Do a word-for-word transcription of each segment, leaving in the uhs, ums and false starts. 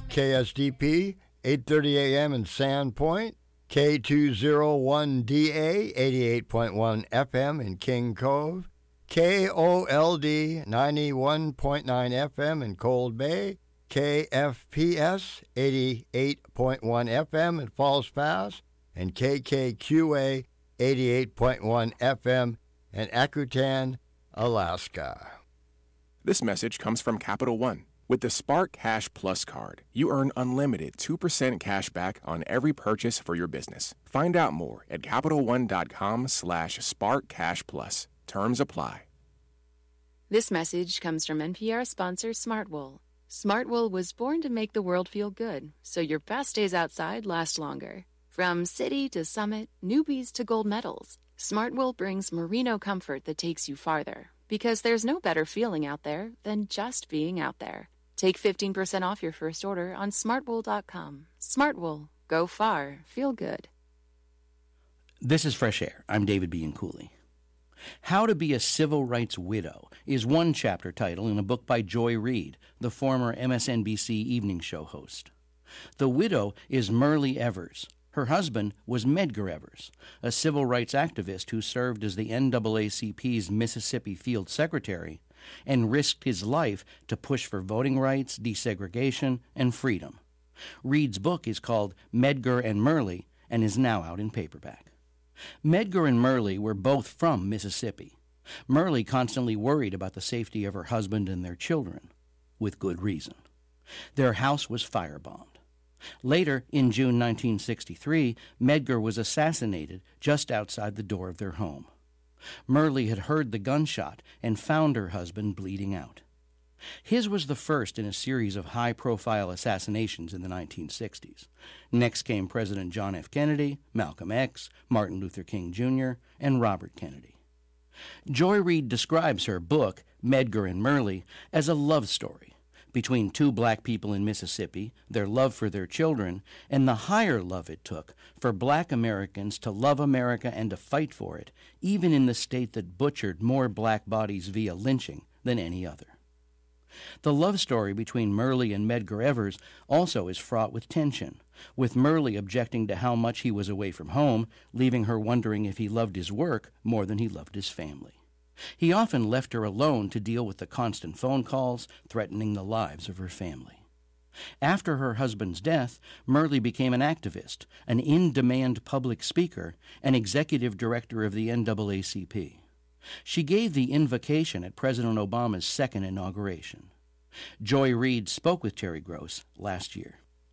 K S D P, eight thirty a.m. in Sandpoint, K two oh one D A, eighty-eight point one F M in King Cove, K O L D, ninety-one point nine F M in Cold Bay, K F P S, eighty-eight point one F M in Falls Pass, and K K Q A, eighty-eight point one F M in Akutan, Alaska. This message comes from Capital One. With the Spark Cash Plus card, you earn unlimited two percent cash back on every purchase for your business. Find out more at CapitalOne.com slash Spark Cash Plus. Terms apply. This message comes from N P R sponsor Smartwool. Smartwool was born to make the world feel good, so your best days outside last longer. From city to summit, newbies to gold medals, Smartwool brings merino comfort that takes you farther. Because there's no better feeling out there than just being out there. Take fifteen percent off your first order on smartwool dot com. Smartwool. Go far. Feel good. This is Fresh Air. I'm David Bianculli. How to Be a Civil Rights Widow is one chapter title in a book by Joy Reid, the former M S N B C evening show host. The widow is Myrlie Evers. Her husband was Medgar Evers, a civil rights activist who served as the N double A C P's Mississippi Field Secretary and risked his life to push for voting rights, desegregation, and freedom. Reid's book is called Medgar and Myrlie and is now out in paperback. Medgar and Myrlie were both from Mississippi. Myrlie constantly worried about the safety of her husband and their children, with good reason. Their house was firebombed. Later, in June nineteen sixty-three, Medgar was assassinated just outside the door of their home. Myrlie had heard the gunshot and found her husband bleeding out. His was the first in a series of high-profile assassinations in the nineteen sixties. Next came President John F. Kennedy, Malcolm X, Martin Luther King Junior, and Robert Kennedy. Joy Reid describes her book, Medgar and Myrlie, as a love story between two black people in Mississippi, their love for their children, and the higher love it took for black Americans to love America and to fight for it, even in the state that butchered more black bodies via lynching than any other. The love story between Myrlie and Medgar Evers also is fraught with tension, with Myrlie objecting to how much he was away from home, leaving her wondering if he loved his work more than he loved his family. He often left her alone to deal with the constant phone calls threatening the lives of her family. After her husband's death, Myrlie became an activist, an in-demand public speaker, and executive director of the N double A C P. She gave the invocation at President Obama's second inauguration. Joy Reid spoke with Terry Gross last year.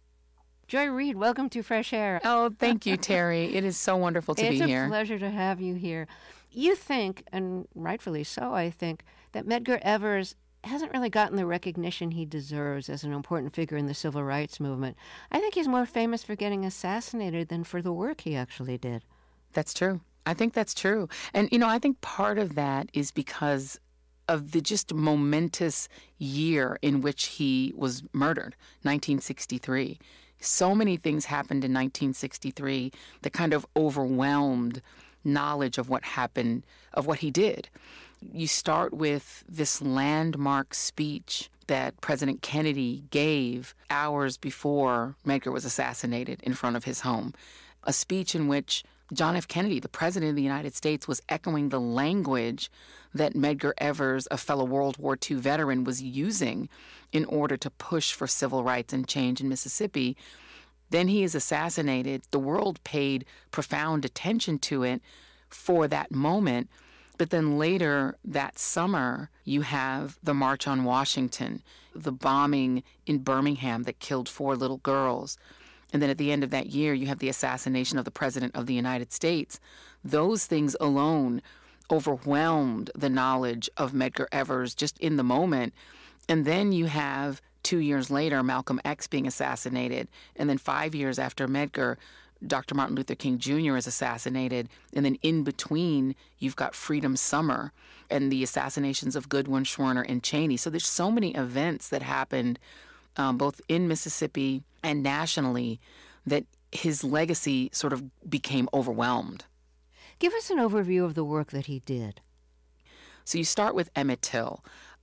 Joy Reid, welcome to Fresh Air. Oh, thank you, Terry. It is so wonderful to it's be here. It's a pleasure to have you here. You think, and rightfully so, I think, that Medgar Evers hasn't really gotten the recognition he deserves as an important figure in the civil rights movement. I think he's more famous for getting assassinated than for the work he actually did. That's true. I think that's true. And, you know, I think part of that is because of the just momentous year in which he was murdered, nineteen sixty-three. So many things happened in nineteen sixty-three that kind of overwhelmed knowledge of what happened, of what he did. You start with this landmark speech that President Kennedy gave hours before Medgar was assassinated in front of his home, a speech in which John F. Kennedy, the President of the United States, was echoing the language that Medgar Evers, a fellow World War Two veteran, was using in order to push for civil rights and change in Mississippi. Then he is assassinated. The world paid profound attention to it for that moment. But then later that summer, you have the March on Washington, the bombing in Birmingham that killed four little girls. And then at the end of that year, you have the assassination of the President of the United States. Those things alone overwhelmed the knowledge of Medgar Evers just in the moment. And then you have, two years later, Malcolm X being assassinated. And then five years after Medgar, Doctor Martin Luther King Junior is assassinated. And then in between, you've got Freedom Summer and the assassinations of Goodwin, Schwerner, and Cheney. So there's so many events that happened um, both in Mississippi and nationally that his legacy sort of became overwhelmed. Give us an overview of the work that he did. So you start with Emmett Till.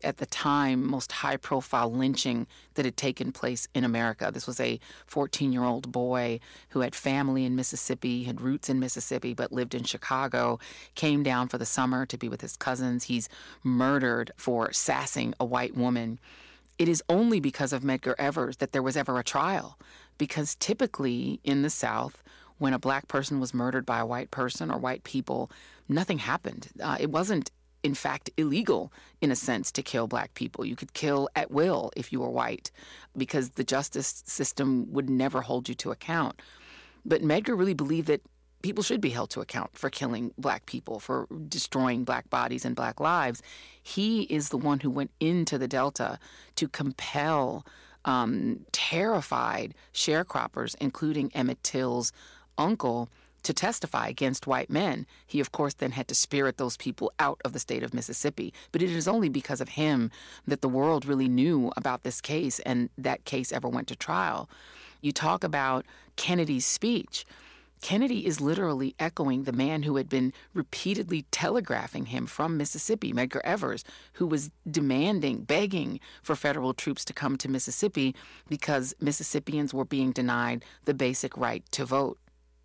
at the time, most high-profile lynching that had taken place in America. This was a fourteen-year-old boy who had family in Mississippi, had roots in Mississippi, but lived in Chicago, came down for the summer to be with his cousins. He's murdered for sassing a white woman. It is only because of Medgar Evers that there was ever a trial, because typically in the South, when a black person was murdered by a white person or white people, nothing happened. Uh, it wasn't, in fact, illegal, in a sense, to kill black people. You could kill at will if you were white, because the justice system would never hold you to account. But Medgar really believed that people should be held to account for killing black people, for destroying black bodies and black lives. He is the one who went into the Delta to compel um, terrified sharecroppers, including Emmett Till's uncle, to testify against white men. He, of course, then had to spirit those people out of the state of Mississippi. But it is only because of him that the world really knew about this case, and that case ever went to trial. You talk about Kennedy's speech. Kennedy is literally echoing the man who had been repeatedly telegraphing him from Mississippi, Medgar Evers, who was demanding, begging for federal troops to come to Mississippi because Mississippians were being denied the basic right to vote.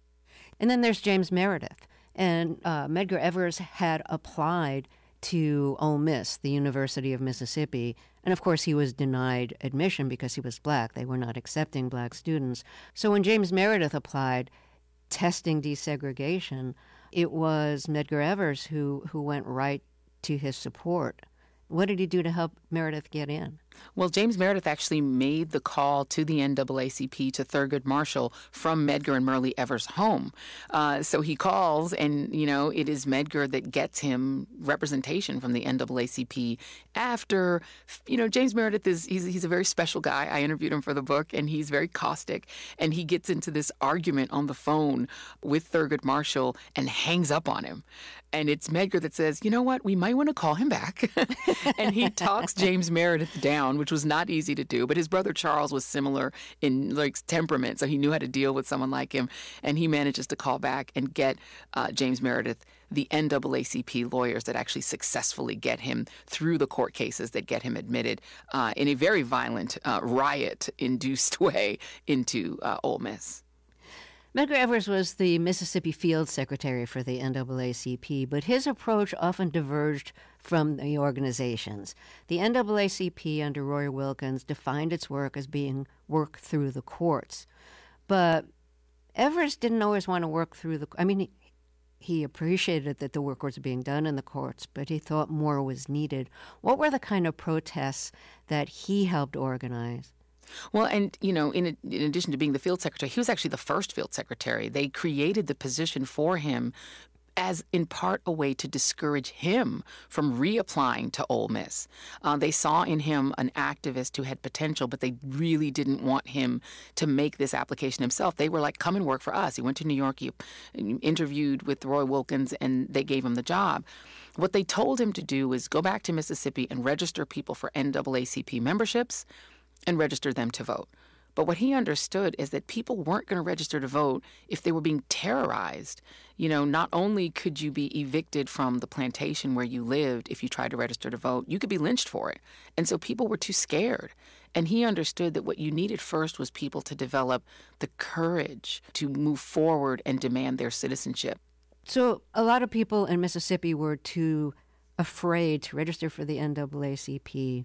And then there's James Meredith. And uh, Medgar Evers had applied to Ole Miss, the University of Mississippi. And of course, he was denied admission because he was black. They were not accepting black students. So when James Meredith applied, testing desegregation, it was Medgar Evers who, who went right to his support. What did he do to help Meredith get in? Well, James Meredith actually made the call to the N double A C P, to Thurgood Marshall, from Medgar and Myrlie Evers' home. Uh, so he calls, and, you know, it is Medgar that gets him representation from the N double A C P after, you know, James Meredith is, he's, he's a very special guy. I interviewed him for the book, and he's very caustic, and he gets into this argument on the phone with Thurgood Marshall and hangs up on him. And it's Medgar that says, you know what, we might want to call him back. And he talks James Meredith down, which was not easy to do. But his brother Charles was similar in like temperament, so he knew how to deal with someone like him. And he manages to call back and get uh, James Meredith the N double A C P lawyers that actually successfully get him through the court cases that get him admitted uh, in a very violent, uh, riot-induced way into uh, Ole Miss. Medgar Evers was the Mississippi Field Secretary for the N double A C P, but his approach often diverged from the organizations. The N double A C P under Roy Wilkins defined its work as being work through the courts. But Evers didn't always want to work through the... I mean, he, he appreciated that the work was being done in the courts, but he thought more was needed. What were the kind of protests that he helped organize? Well, and, you know, in, in addition to being the field secretary, he was actually the first field secretary. They created the position for him as, in part, a way to discourage him from reapplying to Ole Miss. Uh, they saw in him an activist who had potential, but they really didn't want him to make this application himself. They were like, come and work for us. He went to New York, he interviewed with Roy Wilkins, and they gave him the job. What they told him to do was go back to Mississippi and register people for N double A C P memberships and register them to vote. But what he understood is that people weren't going to register to vote if they were being terrorized. You know, not only could you be evicted from the plantation where you lived if you tried to register to vote, you could be lynched for it. And so people were too scared. And he understood that what you needed first was people to develop the courage to move forward and demand their citizenship. So a lot of people in Mississippi were too afraid to register for the N double A C P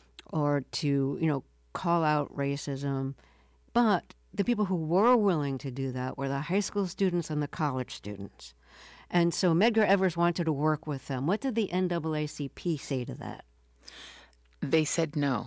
or to, you know, call out racism. But the people who were willing to do that were the high school students and the college students. And so Medgar Evers wanted to work with them. What did the N double A C P say to that? They said no.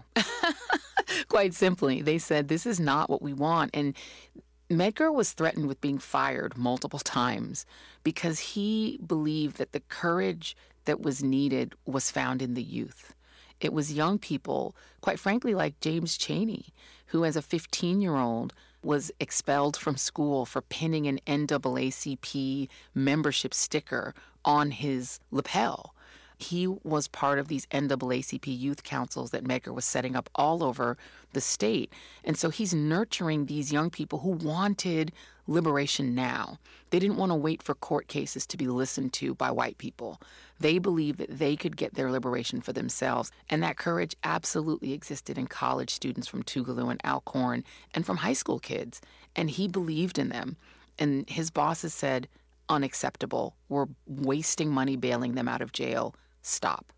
Quite simply, they said, this is not what we want. And Medgar was threatened with being fired multiple times because he believed that the courage that was needed was found in the youth. It was young people, quite frankly, like James Chaney, who as a fifteen-year-old was expelled from school for pinning an N double A C P membership sticker on his lapel. He was part of these N double A C P youth councils that Medgar was setting up all over the state. And so he's nurturing these young people who wanted liberation now. They didn't want to wait for court cases to be listened to by white people. They believed that they could get their liberation for themselves. And that courage absolutely existed in college students from Tougaloo and Alcorn and from high school kids. And he believed in them. And his bosses said, unacceptable. We're wasting money bailing them out of jail. Stop.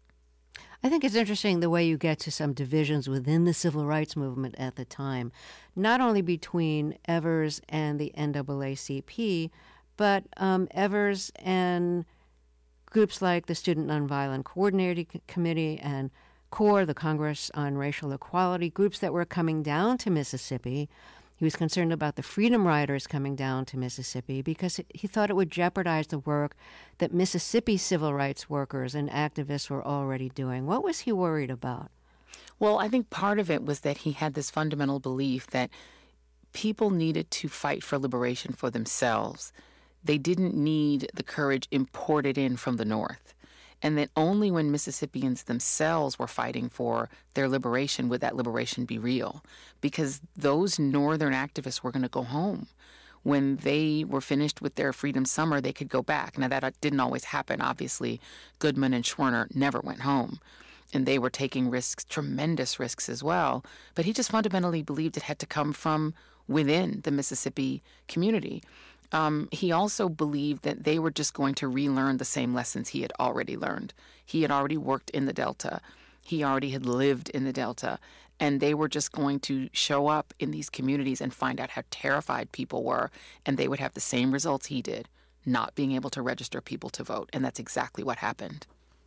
I think it's interesting the way you get to some divisions within the civil rights movement at the time, not only between Evers and the N double A C P, but um, Evers and groups like the Student Nonviolent Coordinating Committee and CORE, the Congress on Racial Equality, groups that were coming down to Mississippi. He was concerned about the Freedom Riders coming down to Mississippi because he thought it would jeopardize the work that Mississippi civil rights workers and activists were already doing. What was he worried about? Well, I think part of it was that he had this fundamental belief that people needed to fight for liberation for themselves. They didn't need the courage imported in from the North. And that only when Mississippians themselves were fighting for their liberation would that liberation be real, because those Northern activists were going to go home. When they were finished with their Freedom Summer, they could go back. Now, that didn't always happen, obviously. Goodman and Schwerner never went home, and they were taking risks, tremendous risks as well. But he just fundamentally believed it had to come from within the Mississippi community. Um, he also believed that they were just going to relearn the same lessons he had already learned. He had already worked in the Delta. He already had lived in the Delta. And they were just going to show up in these communities and find out how terrified people were. And they would have the same results he did, not being able to register people to vote. And that's exactly what happened.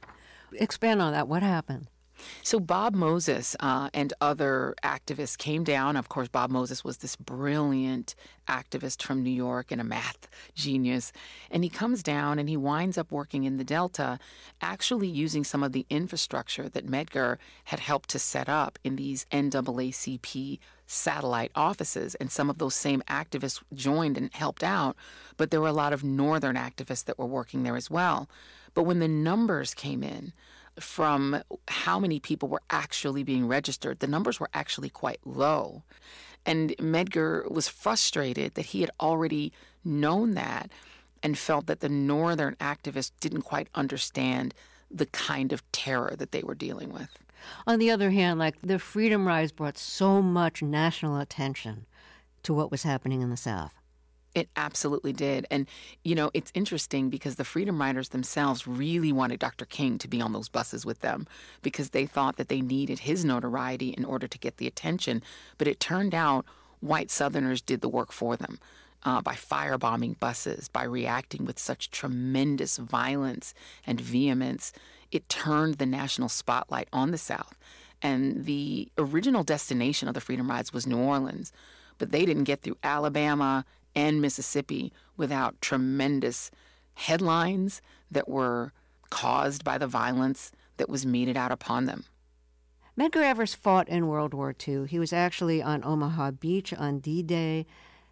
Expand on that. What happened? So Bob Moses uh, and other activists came down. Of course, Bob Moses was this brilliant activist from New York and a math genius. And he comes down and he winds up working in the Delta, actually using some of the infrastructure that Medgar had helped to set up in these N double A C P satellite offices. And some of those same activists joined and helped out. But there were a lot of Northern activists that were working there as well. But when the numbers came in, from how many people were actually being registered, the numbers were actually quite low. And Medgar was frustrated that he had already known that and felt that the Northern activists didn't quite understand the kind of terror that they were dealing with. On the other hand, like the Freedom Riders brought so much national attention to what was happening in the South. It absolutely did. And, you know, it's interesting because the Freedom Riders themselves really wanted Doctor King to be on those buses with them because they thought that they needed his notoriety in order to get the attention. But it turned out white Southerners did the work for them uh, by firebombing buses, by reacting with such tremendous violence and vehemence. It turned the national spotlight on the South. And the original destination of the Freedom Rides was New Orleans, but they didn't get through Alabama and Mississippi without tremendous headlines that were caused by the violence that was meted out upon them. Medgar Evers fought in World War Two. He was actually on Omaha Beach on D-Day.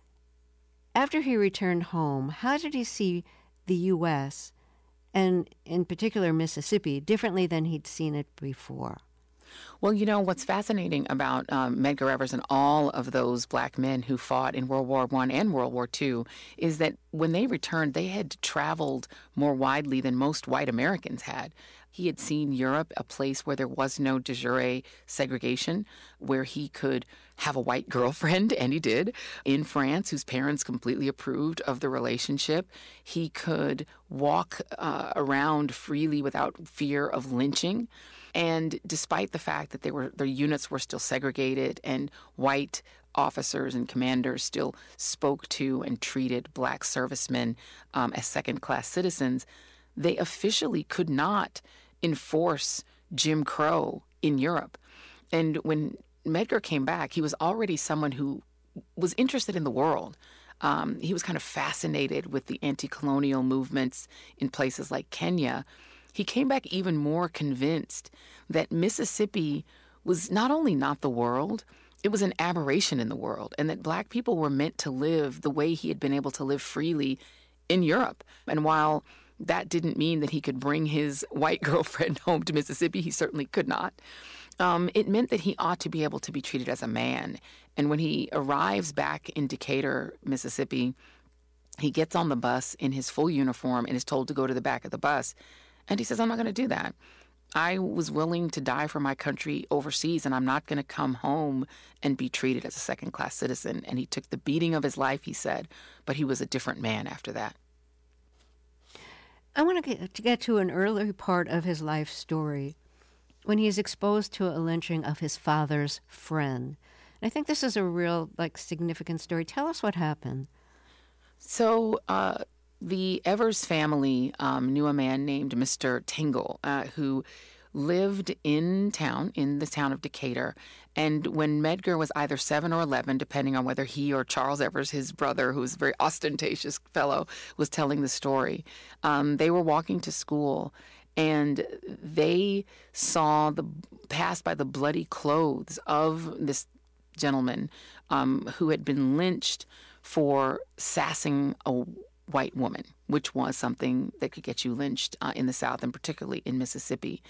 After he returned home, how did he see the U S, and in particular Mississippi, differently than he'd seen it before? Well, you know, what's fascinating about um, Medgar Evers and all of those black men who fought in World War One and World War Two is that when they returned, they had traveled more widely than most white Americans had. He had seen Europe, a place where there was no de jure segregation, where he could have a white girlfriend, and he did. In France, whose parents completely approved of the relationship. He could walk uh, around freely without fear of lynching. And despite the fact that they were, their units were still segregated and white officers and commanders still spoke to and treated black servicemen um, as second-class citizens, they officially could not enforce Jim Crow in Europe. And when Medgar came back, he was already someone who was interested in the world. Um, he was kind of fascinated with the anti-colonial movements in places like Kenya. He came back even more convinced that Mississippi was not only not the world, it was an aberration in the world, and that black people were meant to live the way he had been able to live freely in Europe. And while that didn't mean that he could bring his white girlfriend home to Mississippi, he certainly could not. Um, it meant that he ought to be able to be treated as a man. And when he arrives back in Decatur, Mississippi, He gets on the bus in his full uniform and is told to go to the back of the bus. And he says, I'm not going to do that. I was willing to die for my country overseas, and I'm not going to come home and be treated as a second-class citizen. And he took the beating of his life, he said, but he was a different man after that. I want to get, to get to an early part of his life story when he is exposed to a lynching of his father's friend. And I think this is a real, like, significant story. Tell us what happened. So uh, the Evers family um, knew a man named Mister Tingle, uh, who lived in town, in the town of Decatur. And when Medgar was either seven or eleven, depending on whether he or Charles Evers, his brother, who was a very ostentatious fellow, was telling the story, um, they were walking to school, and they saw the passed by the bloody clothes of this gentleman um, who had been lynched for sassing a white woman, which was something that could get you lynched uh, in the South, and particularly in Mississippi.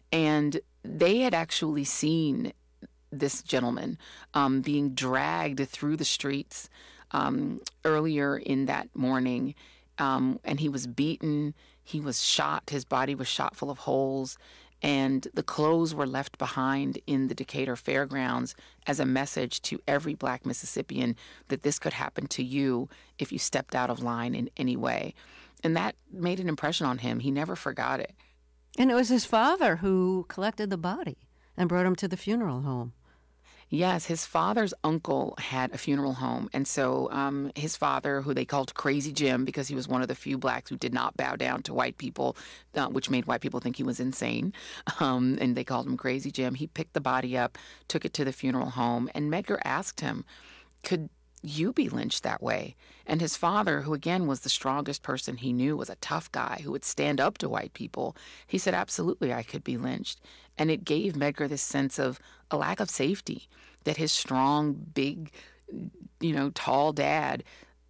And they had actually seen this gentleman um, being dragged through the streets um, earlier in that morning, um, and he was beaten, he was shot, his body was shot full of holes, and the clothes were left behind in the Decatur fairgrounds as a message to every Black Mississippian that this could happen to you if you stepped out of line in any way. And that made an impression on him. He never forgot it. And it was his father who collected the body and brought him to the funeral home. Yes, his father's uncle had a funeral home. And so um, his father, who they called Crazy Jim because he was one of the few Blacks who did not bow down to white people, uh, which made white people think he was insane, um, and they called him Crazy Jim, he picked the body up, took it to the funeral home, and Medgar asked him, could you be lynched that way? And his father, who again was the strongest person he knew, was a tough guy who would stand up to white people. He said, absolutely, I could be lynched. And it gave Medgar this sense of a lack of safety, that his strong, big, you know, tall dad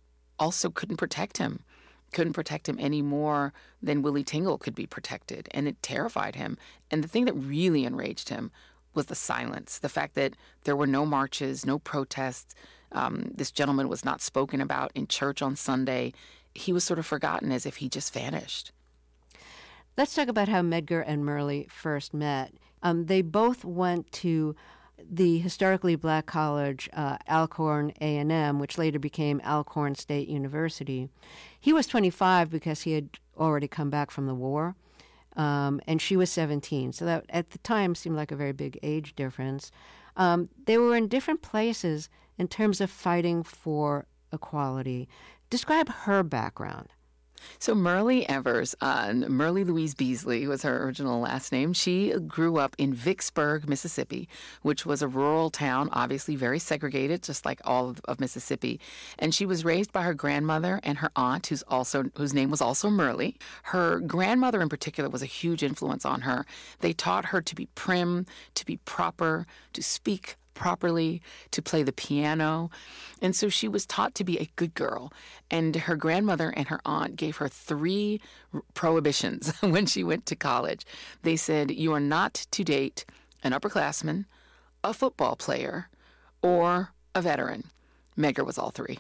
also couldn't protect him, couldn't protect him any more than Willie Tingle could be protected. And it terrified him. And the thing that really enraged him was the silence, the fact that there were no marches, no protests. Um, this gentleman was not spoken about in church on Sunday. He was sort of forgotten, as if he just vanished. Let's talk about how Medgar and Myrlie first met. Um, they both went to the historically Black college, uh, Alcorn A and M, which later became Alcorn State University. He was twenty-five because he had already come back from the war, um, and she was seventeen. So that at the time seemed like a very big age difference. Um, they were in different places in terms of fighting for equality. Describe her background. So Myrlie Evers, uh, Myrlie Louise Beasley was her original last name. She grew up in Vicksburg, Mississippi, which was a rural town, obviously very segregated, just like all of, of Mississippi. And she was raised by her grandmother and her aunt, who's also whose name was also Myrlie. Her grandmother in particular was a huge influence on her. They taught her to be prim, to be proper, to speak properly, to play the piano. And so she was taught to be a good girl. And her grandmother and her aunt gave her three prohibitions when she went to college. They said, you are not to date an upperclassman, a football player, or a veteran. Medgar was all three.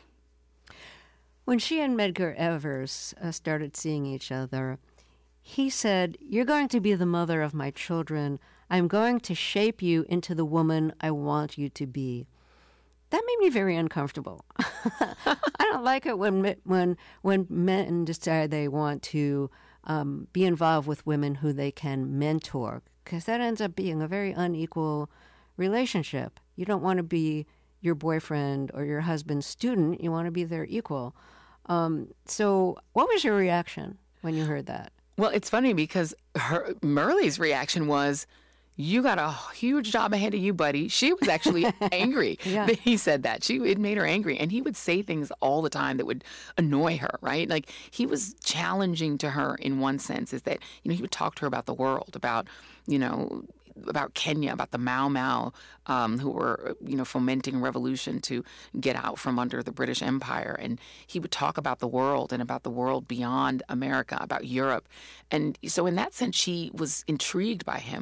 When she and Medgar Evers uh, started seeing each other, he said, you're going to be the mother of my children. I'm going to shape you into the woman I want you to be. That made me very uncomfortable. I don't like it when when when men decide they want to um, be involved with women who they can mentor, because that ends up being a very unequal relationship. You don't want to be your boyfriend or your husband's student. You want to be their equal. Um, so what was your reaction when you heard that? Well, it's funny because her Myrlie's reaction was, you got a huge job ahead of you, buddy. She was actually angry Yeah. that he said that. She It made her angry. And he would say things all the time that would annoy her, right? Like, he was challenging to her in one sense, is that, you know, he would talk to her about the world, about, you know, about Kenya, about the Mau Mau, um, who were, you know, fomenting a revolution to get out from under the British Empire. And he would talk about the world and about the world beyond America, about Europe. And so in that sense, she was intrigued by him.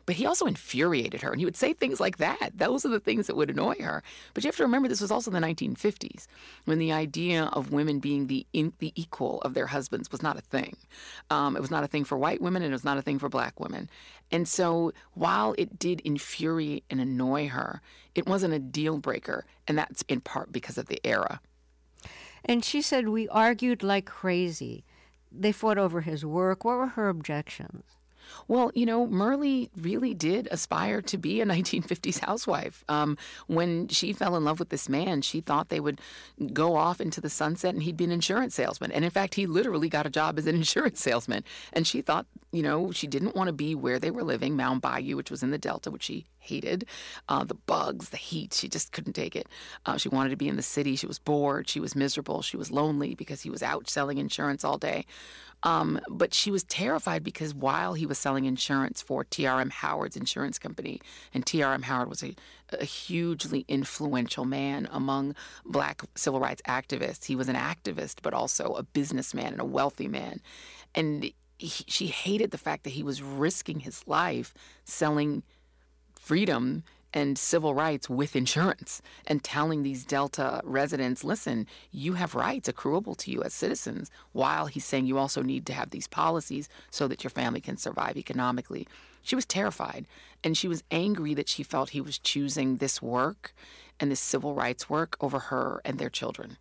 But he also infuriated her, and he would say things like that. Those are the things that would annoy her. But you have to remember, this was also the nineteen fifties, when the idea of women being the in, the equal of their husbands was not a thing. Um, it was not a thing for white women, and it was not a thing for black women. And so while it did infuriate and annoy her, it wasn't a deal breaker, and that's in part because of the era. And she said, we argued like crazy. They fought over his work. What were her objections? Well, you know, Myrlie really did aspire to be a nineteen fifties housewife. Um, when she fell in love with this man, she thought they would go off into the sunset and he'd be an insurance salesman. And in fact, he literally got a job as an insurance salesman. And she thought, you know, she didn't want to be where they were living, Mound Bayou, which was in the Delta, which she hated. Uh, the bugs, the heat, she just couldn't take it. Uh, she wanted to be in the city. She was bored. She was miserable. She was lonely because he was out selling insurance all day. Um, but she was terrified because while he was selling insurance for T R M Howard's insurance company, and T R M Howard was a, a hugely influential man among black civil rights activists. He was an activist, but also a businessman and a wealthy man. And he, she hated the fact that he was risking his life selling freedom and civil rights with insurance and telling these Delta residents, listen, you have rights accruable to you as citizens, while he's saying you also need to have these policies so that your family can survive economically. She was terrified, and she was angry that she felt he was choosing this work and this civil rights work over her and their children.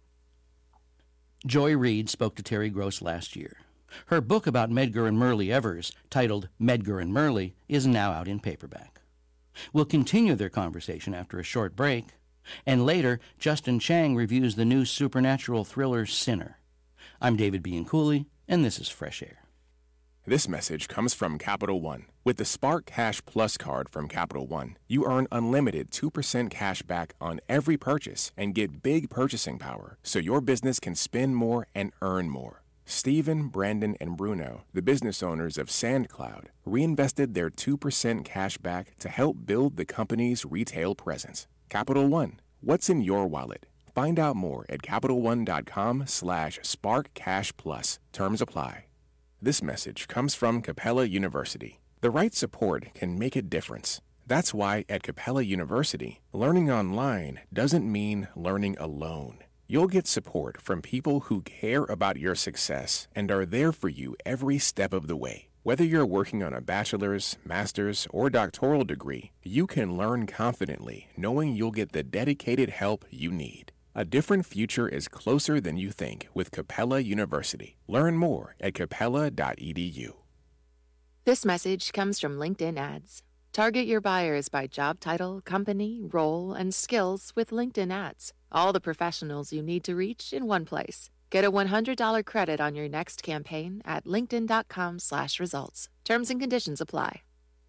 Joy Reid spoke to Terry Gross last year. Her book about Medgar and Myrlie Evers, titled Medgar and Myrlie, is now out in paperback. We'll continue their conversation after a short break, and later, Justin Chang reviews the new supernatural thriller Sinner. I'm David Bianculli, and this is Fresh Air. This message comes from Capital One. With the Spark Cash Plus card from Capital One, you earn unlimited two percent cash back on every purchase and get big purchasing power so your business can spend more and earn more. Stephen, Brandon, and Bruno, the business owners of SandCloud, reinvested their two percent cash back to help build the company's retail presence. Capital One, what's in your wallet? Find out more at CapitalOne.com slash SparkCashPlus. Terms apply. This message comes from Capella University. The right support can make a difference. That's why at Capella University, learning online doesn't mean learning alone. You'll get support from people who care about your success and are there for you every step of the way. Whether you're working on a bachelor's, master's, or doctoral degree, you can learn confidently knowing you'll get the dedicated help you need. A different future is closer than you think with Capella University. Learn more at capella dot e d u. This message comes from LinkedIn Ads. Target your buyers by job title, company, role, and skills with LinkedIn Ads. All the professionals you need to reach in one place. Get a one hundred dollars credit on your next campaign at linkedin.com slash results. Terms and conditions apply.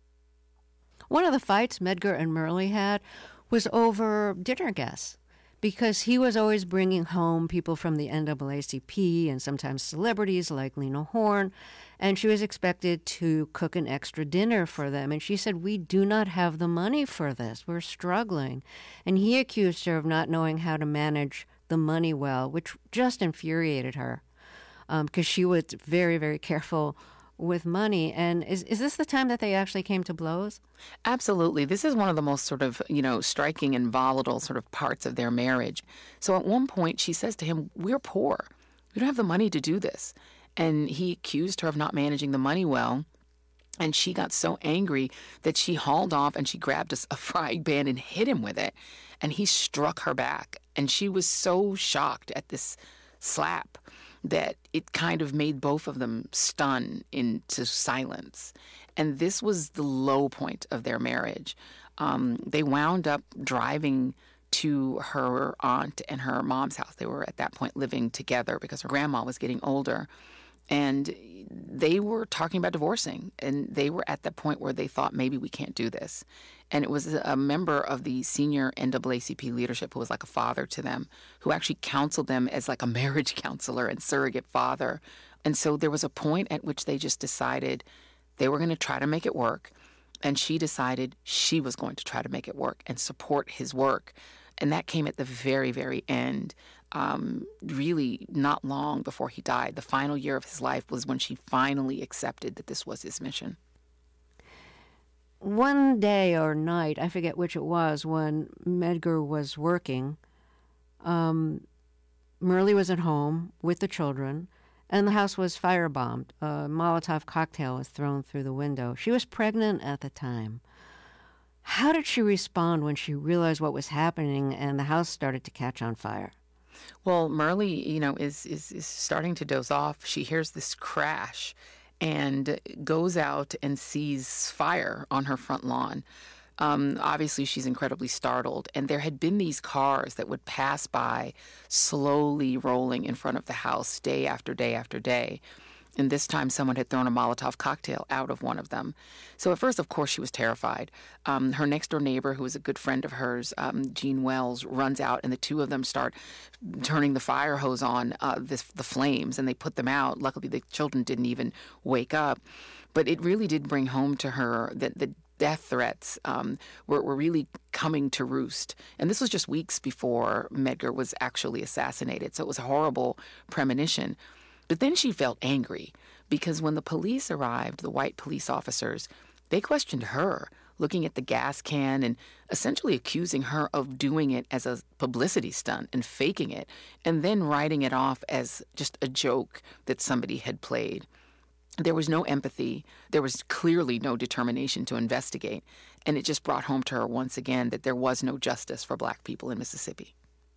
One of the fights Medgar and Myrlie had was over dinner guests, because he was always bringing home people from the N double A C P and sometimes celebrities like Lena Horne, and she was expected to cook an extra dinner for them. And she said, we do not have the money for this. We're struggling. And he accused her of not knowing how to manage the money well, which just infuriated her because um, she was very, very careful with money. And is is this the time that they actually came to blows? Absolutely. This is one of the most sort of, you know, striking and volatile sort of parts of their marriage. So at one point she says to him, we're poor. We don't have the money to do this. And he accused her of not managing the money well. And she got so angry that she hauled off and she grabbed a, a frying pan and hit him with it. And he struck her back. And she was so shocked at this slap that it kind of made both of them stun into silence. And this was the low point of their marriage. Um, they wound up driving to her aunt and her mom's house. They were at that point living together because her grandma was getting older. And they were talking about divorcing. And they were at the point where they thought, maybe we can't do this. And it was a member of the senior N double A C P leadership who was like a father to them, who actually counseled them as like a marriage counselor and surrogate father. And so there was a point at which they just decided they were going to try to make it work. And she decided she was going to try to make it work and support his work. And that came at the very, very end, um, really not long before he died. The final year of his life was when she finally accepted that this was his mission. one day or night, I forget which it was, when Medgar was working, um, Myrlie was at home with the children, and the house was firebombed. A Molotov cocktail was thrown through the window. She was pregnant at the time. How did she respond when she realized what was happening and the house started to catch on fire? Well, Myrlie, you know, is, is, is starting to doze off. She hears this crash and goes out and sees fire on her front lawn. Um, obviously, she's incredibly startled. And there had been these cars that would pass by, slowly rolling in front of the house day after day after day. And this time, someone had thrown a Molotov cocktail out of one of them. So at first, of course, she was terrified. Um, her next-door neighbor, who was a good friend of hers, um, Jean Wells, runs out, and the two of them start turning the fire hose on uh, this, the flames, and they put them out. Luckily, the children didn't even wake up. But it really did bring home to her that the death threats um, were, were really coming to roost. And this was just weeks before Medgar was actually assassinated. So it was a horrible premonition. But then she felt angry because when the police arrived, the white police officers, they questioned her, looking at the gas can and essentially accusing her of doing it as a publicity stunt and faking it, and then writing it off as just a joke that somebody had played. There was no empathy. There was clearly no determination to investigate. And it just brought home to her once again that there was no justice for Black people in Mississippi.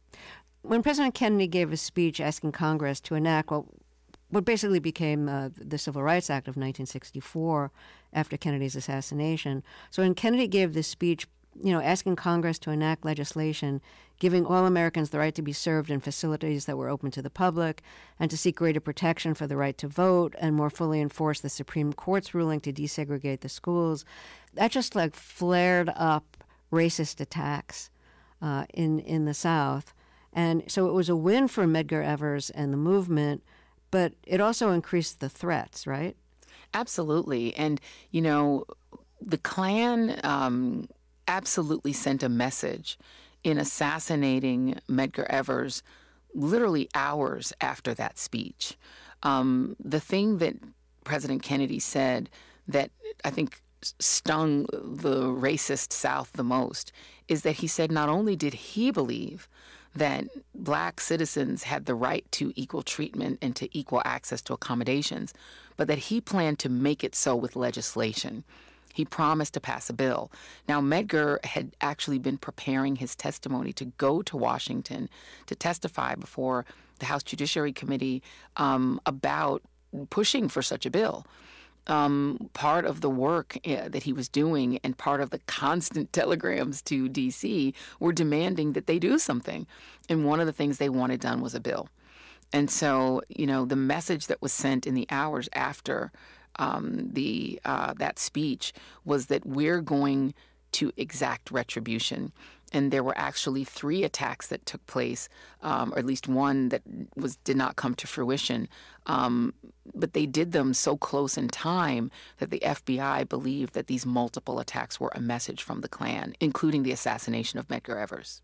When President Kennedy gave a speech asking Congress to enact what what basically became uh, the Civil Rights Act of nineteen sixty-four after Kennedy's assassination. So when Kennedy gave this speech, you know, asking Congress to enact legislation giving all Americans the right to be served in facilities that were open to the public and to seek greater protection for the right to vote and more fully enforce the Supreme Court's ruling to desegregate the schools, that just like flared up racist attacks uh, in, in the South. And so it was a win for Medgar Evers and the movement, but it also increased the threats, right? Absolutely. And, you know, the Klan um, absolutely sent a message in assassinating Medgar Evers literally hours after that speech. Um, the thing that President Kennedy said that I think stung the racist South the most is that he said not only did he believe that Black citizens had the right to equal treatment and to equal access to accommodations, but that he planned to make it so with legislation. He promised to pass a bill. Now, Medgar had actually been preparing his testimony to go to Washington to testify before the House Judiciary Committee um, about pushing for such a bill. Um, part of the work uh, that he was doing and part of the constant telegrams to D C were demanding that they do something. And one of the things they wanted done was a bill. And so, you know, the message that was sent in the hours after um, the uh, that speech was that we're going to exact retribution. And there were actually three attacks that took place, um, or at least one that was did not come to fruition. Um, but they did them so close in time that the F B I believed that these multiple attacks were a message from the Klan, including the assassination of Medgar Evers.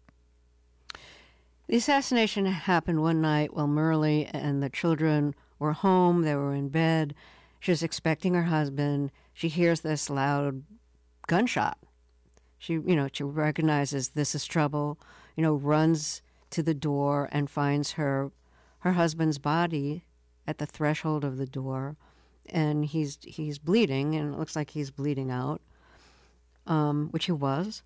The assassination happened one night while Myrlie and the children were home. They were in bed. She was expecting her husband. She hears this loud gunshot. She, you know, she recognizes this is trouble, you know, runs to the door and finds her her husband's body at the threshold of the door, and he's he's bleeding, and it looks like he's bleeding out, um, which he was.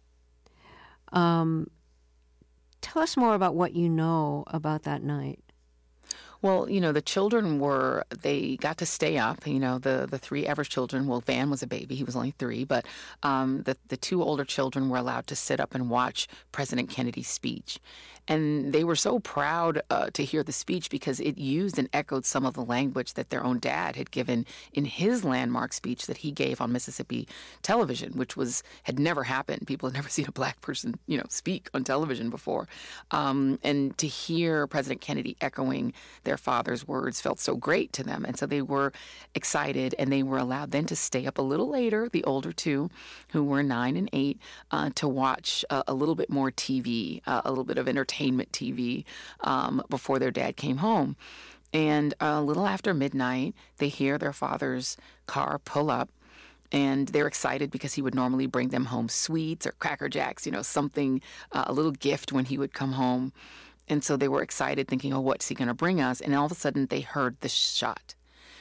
Um, tell us more about what you know about that night. Well, you know, the children were, they got to stay up. You know, the, the three Evers children, well, Van was a baby. He was only three. But um, the, the two older children were allowed to sit up and watch President Kennedy's speech. And they were so proud uh, to hear the speech because it used and echoed some of the language that their own dad had given in his landmark speech that he gave on Mississippi television, which was had never happened. People had never seen a Black person, you know, speak on television before. Um, and to hear President Kennedy echoing their father's words felt so great to them. And so they were excited, and they were allowed then to stay up a little later, the older two, who were nine and eight, uh, to watch uh, a little bit more T V, uh, a little bit of entertainment T V um, before their dad came home. And a little after midnight, they hear their father's car pull up, And they're excited because he would normally bring them home sweets or Cracker Jacks, you know, something, uh, a little gift when he would come home. And so they were excited, thinking, oh, what's he going to bring us? And all of a sudden they heard the shot.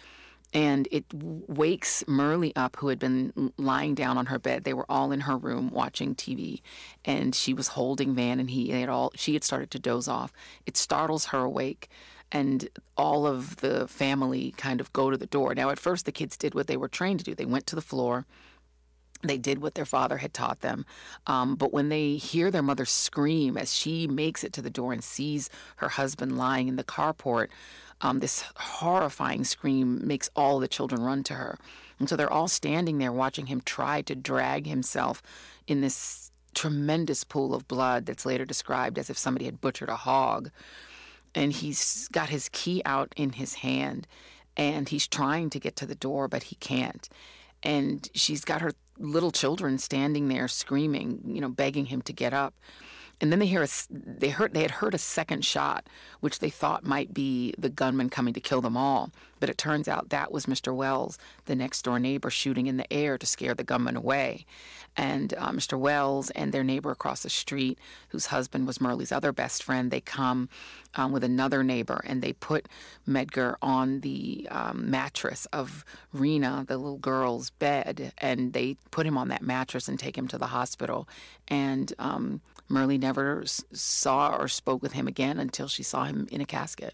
And it wakes Myrlie up, who had been lying down on her bed. They were all in her room watching T V, and she was holding Van, and he had all. She had started to doze off. It startles her awake, and all of the family kind of go to the door. Now, at first, the kids did what they were trained to do. They went to the floor. They did what their father had taught them. Um, but when they hear their mother scream as she makes it to the door and sees her husband lying in the carport, um, this horrifying scream makes all the children run to her. And so they're all standing there watching him try to drag himself in this tremendous pool of blood that's later described as if somebody had butchered a hog. And he's got his key out in his hand, and he's trying to get to the door, but he can't. And she's got her little children standing there screaming, you know, begging him to get up. And then they hear a, they heard they had heard a second shot, which they thought might be the gunman coming to kill them all. But it turns out that was Mister Wells, the next door neighbor, shooting in the air to scare the gunman away. And uh, Mister Wells and their neighbor across the street, whose husband was Myrlie's other best friend, they come um, with another neighbor, and they put Medgar on the um, mattress of Rena, the little girl's bed, and they put him on that mattress and take him to the hospital. And um, Myrlie never s- saw or spoke with him again until she saw him in a casket.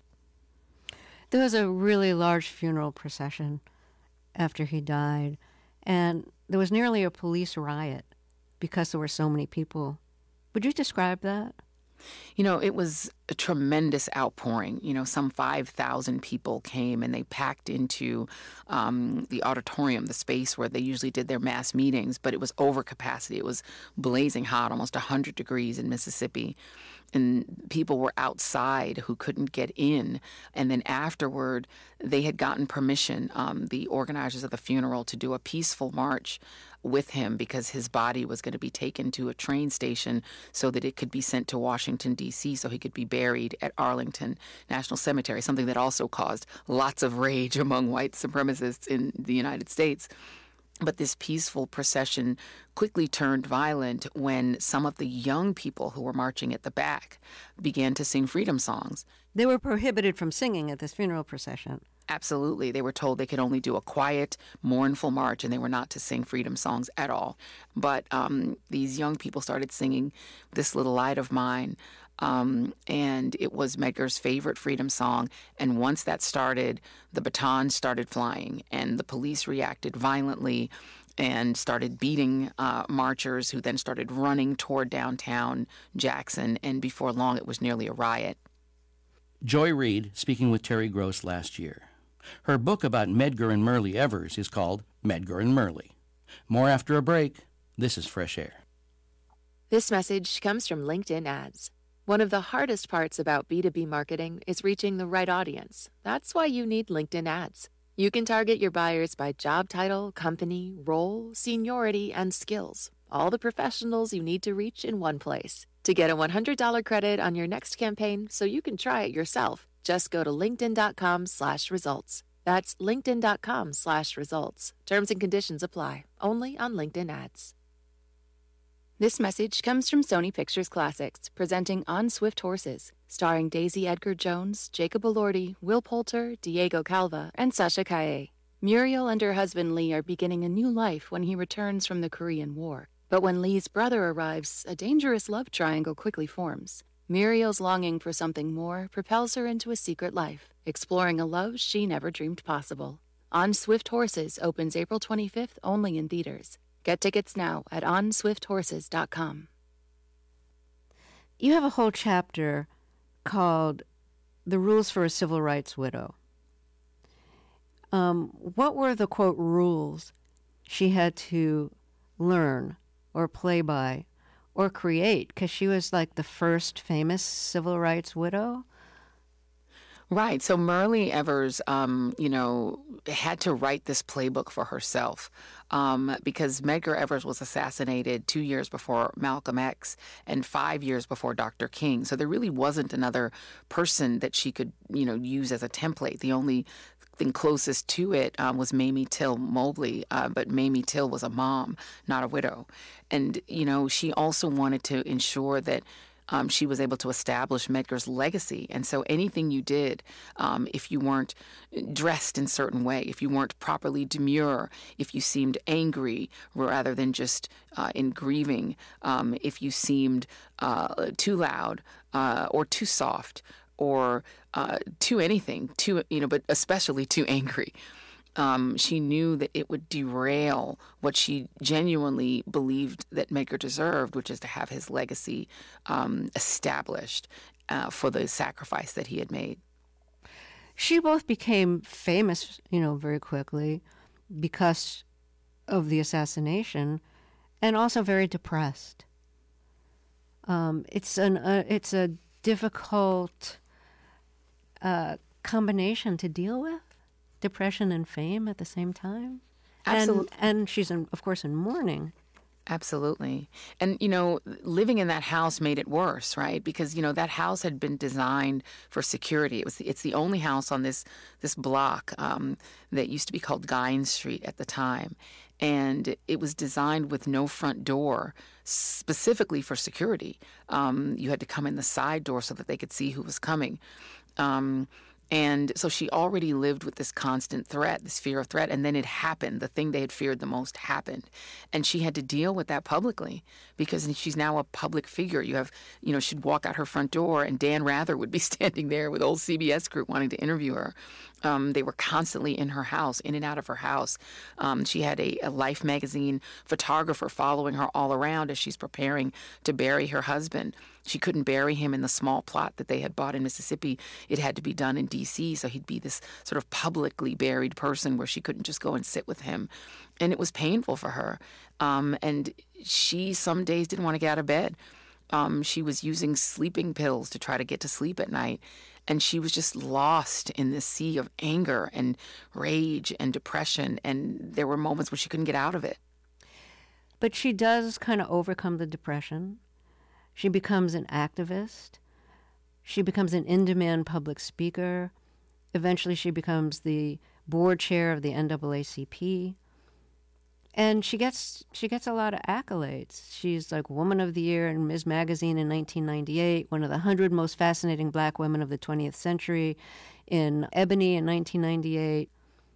There was a really large funeral procession after he died, and there was nearly a police riot because there were so many people. Would you describe that? You know, it was a tremendous outpouring. You know, some five thousand people came, and they packed into um, the auditorium, the space where they usually did their mass meetings, but it was over capacity. It was blazing hot, almost one hundred degrees in Mississippi. And people were outside who couldn't get in. And then afterward, they had gotten permission, um, the organizers of the funeral, to do a peaceful march with him because his body was going to be taken to a train station so that it could be sent to Washington, D C, so he could be buried at Arlington National Cemetery, something that also caused lots of rage among white supremacists in the United States. But this peaceful procession quickly turned violent when some of the young people who were marching at the back began to sing freedom songs. They were prohibited from singing at this funeral procession. Absolutely. They were told they could only do a quiet, mournful march, and they were not to sing freedom songs at all. But um, these young people started singing This Little Light of Mine, um, and it was Medgar's favorite freedom song. And once that started, the baton started flying, and the police reacted violently and started beating uh, marchers, who then started running toward downtown Jackson, and before long it was nearly a riot. Joy Reid speaking with Terry Gross last year. Her book about Medgar and Myrlie Evers is called Medgar and Myrlie. More after a break. This is Fresh Air. This message comes from LinkedIn Ads. One of the hardest parts about B two B marketing is reaching the right audience. That's why you need LinkedIn Ads. You can target your buyers by job title, company, role, seniority, and skills. All the professionals you need to reach in one place. To get a one hundred dollars credit on your next campaign so you can try it yourself, just go to linkedin.com slash results. That's linkedin.com slash results. Terms and conditions apply. Only on LinkedIn Ads. This message comes from Sony Pictures Classics, presenting On Swift Horses, starring Daisy Edgar Jones, Jacob Elordi, Will Poulter, Diego Calva, and Sasha Calle. Muriel and her husband Lee are beginning a new life when he returns from the Korean War. But when Lee's brother arrives, a dangerous love triangle quickly forms. Muriel's longing for something more propels her into a secret life, exploring a love she never dreamed possible. On Swift Horses opens April twenty-fifth only in theaters. Get tickets now at on swift horses dot com. You have a whole chapter called The Rules for a Civil Rights Widow. Um, what were the, quote, rules she had to learn or play by or create? Because she was like the first famous civil rights widow. Right. So Myrlie Evers, um, you know, had to write this playbook for herself um, because Medgar Evers was assassinated two years before Malcolm X and five years before Doctor King. So there really wasn't another person that she could, you know, use as a template. The only thing closest to it um, was Mamie Till Mobley, uh, but Mamie Till was a mom, not a widow. And, you know, she also wanted to ensure that Um, she was able to establish Medgar's legacy. And so anything you did, um, if you weren't dressed in a certain way, if you weren't properly demure, if you seemed angry rather than just uh, in grieving, um, if you seemed uh, too loud uh, or too soft or uh, too anything, too, you know, but especially too angry, Um, she knew that it would derail what she genuinely believed that Medgar deserved, which is to have his legacy um, established uh, for the sacrifice that he had made. She both became famous, you know, very quickly because of the assassination, and also very depressed. Um, it's an uh, it's a difficult uh, combination to deal with. Depression and fame at the same time. Absolutely. And, and she's, in, of course, in mourning. Absolutely. And, you know, living in that house made it worse, right? Because, you know, that house had been designed for security. It was it's the only house on this this block um, that used to be called Gines Street at the time. And it was designed with no front door specifically for security. Um, you had to come in the side door so that they could see who was coming. Um And so she already lived with this constant threat, this fear of threat, and then it happened. The thing they had feared the most happened. And she had to deal with that publicly because she's now a public figure. You have, you know, she'd walk out her front door and Dan Rather would be standing there with old C B S crew wanting to interview her. Um, they were constantly in her house, in and out of her house. Um, she had a, a Life magazine photographer following her all around as she's preparing to bury her husband. She couldn't bury him in the small plot that they had bought in Mississippi. It had to be done in D C, so he'd be this sort of publicly buried person where she couldn't just go and sit with him. And it was painful for her. Um, and she some days didn't want to get out of bed. Um, she was using sleeping pills to try to get to sleep at night. And she was just lost in this sea of anger and rage and depression. And there were moments where she couldn't get out of it. But she does kind of overcome the depression. She becomes an activist. She becomes an in-demand public speaker. Eventually, she becomes the board chair of the N double A C P. And she gets she gets a lot of accolades. She's like Woman of the Year in Ms. Magazine in nineteen ninety-eight, one of the one hundred most fascinating black women of the twentieth century in Ebony in nineteen ninety-eight.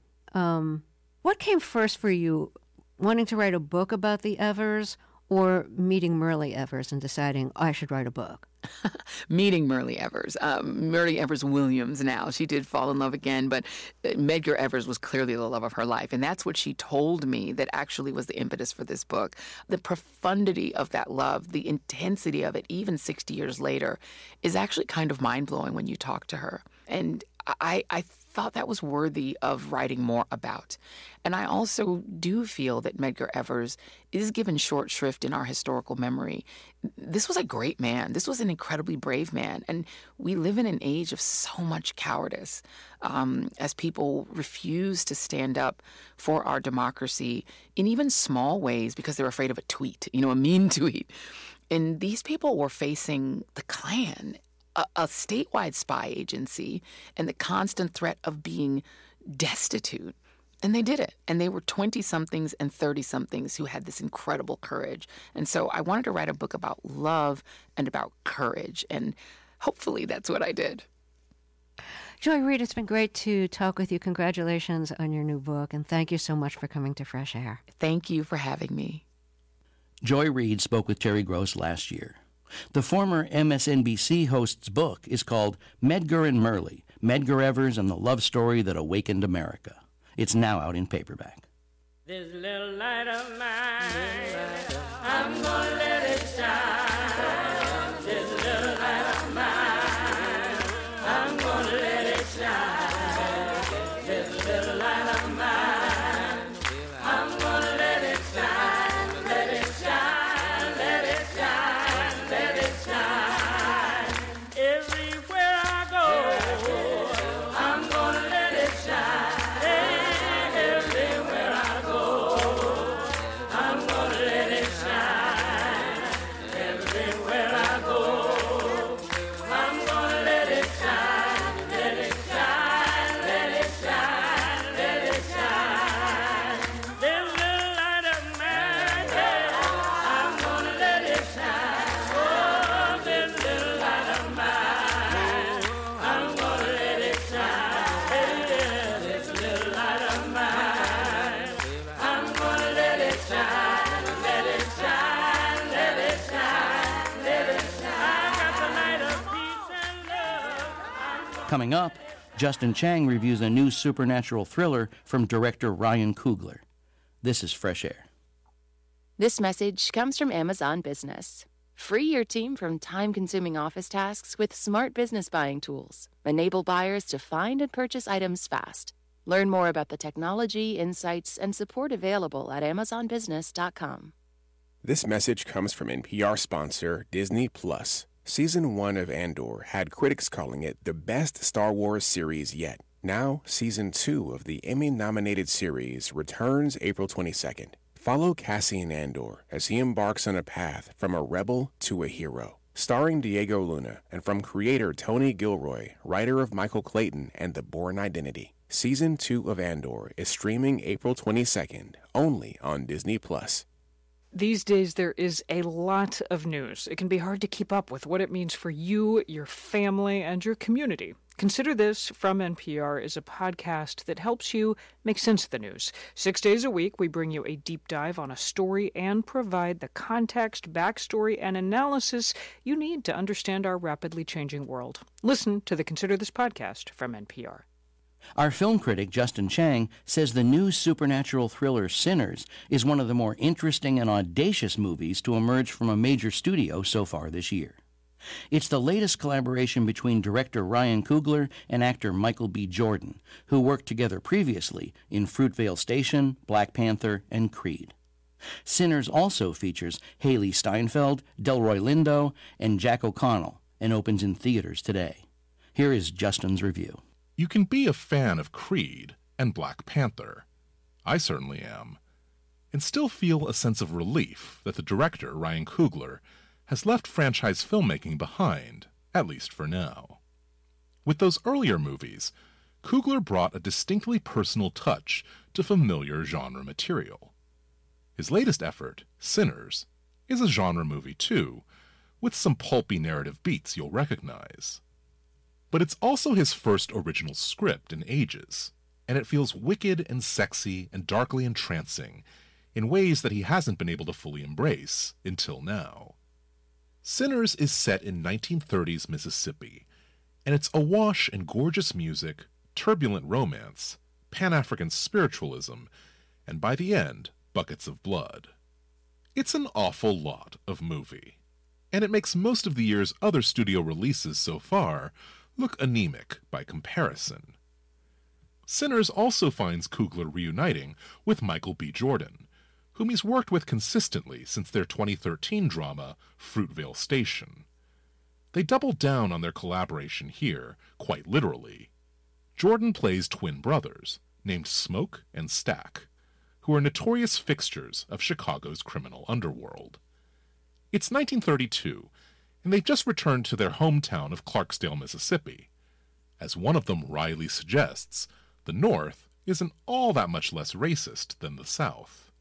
Um, what came first for you, wanting to write a book about the Evers or meeting Myrlie Evers and deciding, oh, I should write a book? Meeting Myrlie Evers. Um, Myrlie Evers Williams now. She did fall in love again, but Medgar Evers was clearly the love of her life. And that's what she told me that actually was the impetus for this book. The profundity of that love, the intensity of it, even sixty years later, is actually kind of mind-blowing when you talk to her. And I, I thought that was worthy of writing more about. And I also do feel that Medgar Evers is given short shrift in our historical memory. This was a great man. This was an incredibly brave man. And we live in an age of so much cowardice um, as people refuse to stand up for our democracy in even small ways because they're afraid of a tweet, you know, a mean tweet. And these people were facing the Klan, a, a statewide spy agency, and the constant threat of being destitute. And they did it. And they were twenty-somethings and thirty-somethings who had this incredible courage. And so I wanted to write a book about love and about courage. And hopefully that's what I did. Joy Reid, it's been great to talk with you. Congratulations on your new book. And thank you so much for coming to Fresh Air. Thank you for having me. Joy Reid spoke with Terry Gross last year. The former M S N B C host's book is called Medgar and Myrlie, Medgar Evers and the Love Story That Awakened America. It's now out in paperback. This little light of mine, I'm gonna let it shine. This little light of mine, I'm gonna let it shine. This little light of mine, I'm gonna let it shine. Let it shine, let it shine, let it shine. Everywhere I go, I'm gonna let it shine. Everywhere I go, I'm gonna let it shine. Coming up, Justin Chang reviews a new supernatural thriller from director Ryan Coogler. This is Fresh Air. This message comes from Amazon Business. Free your team from time-consuming office tasks with smart business buying tools. Enable buyers to find and purchase items fast. Learn more about the technology, insights, and support available at amazon business dot com. This message comes from N P R sponsor Disney Plus. Season one of Andor had critics calling it the best Star Wars series yet. Now, Season two of the Emmy-nominated series returns April twenty-second. Follow Cassian Andor as he embarks on a path from a rebel to a hero. Starring Diego Luna and from creator Tony Gilroy, writer of Michael Clayton and The Bourne Identity. Season two of Andor is streaming April twenty-second, only on Disney Plus. These days, there is a lot of news. It can be hard to keep up with what it means for you, your family, and your community. Consider This from N P R is a podcast that helps you make sense of the news. Six days a week, we bring you a deep dive on a story and provide the context, backstory, and analysis you need to understand our rapidly changing world. Listen to the Consider This podcast from N P R. Our film critic, Justin Chang, says the new supernatural thriller Sinners is one of the more interesting and audacious movies to emerge from a major studio so far this year. It's the latest collaboration between director Ryan Coogler and actor Michael B. Jordan, who worked together previously in Fruitvale Station, Black Panther, and Creed. Sinners also features Haley Steinfeld, Delroy Lindo, and Jack O'Connell, and opens in theaters today. Here is Justin's review. You can be a fan of Creed and Black Panther. I certainly am. And still feel a sense of relief that the director, Ryan Coogler, has left franchise filmmaking behind, at least for now. With those earlier movies, Coogler brought a distinctly personal touch to familiar genre material. His latest effort, Sinners, is a genre movie too, with some pulpy narrative beats you'll recognize. But it's also his first original script in ages, and it feels wicked and sexy and darkly entrancing in ways that he hasn't been able to fully embrace until now. Sinners is set in nineteen thirties Mississippi, and it's awash in gorgeous music, turbulent romance, Pan-African spiritualism, and by the end, buckets of blood. It's an awful lot of movie, and it makes most of the year's other studio releases so far look anemic by comparison. Sinners also finds Coogler reuniting with Michael B. Jordan, whom he's worked with consistently since their twenty thirteen drama, Fruitvale Station. They double down on their collaboration here, quite literally. Jordan plays twin brothers, named Smoke and Stack, who are notorious fixtures of Chicago's criminal underworld. It's nineteen thirty-two, and they've just returned to their hometown of Clarksdale, Mississippi. As one of them wryly suggests, the North isn't all that much less racist than the South.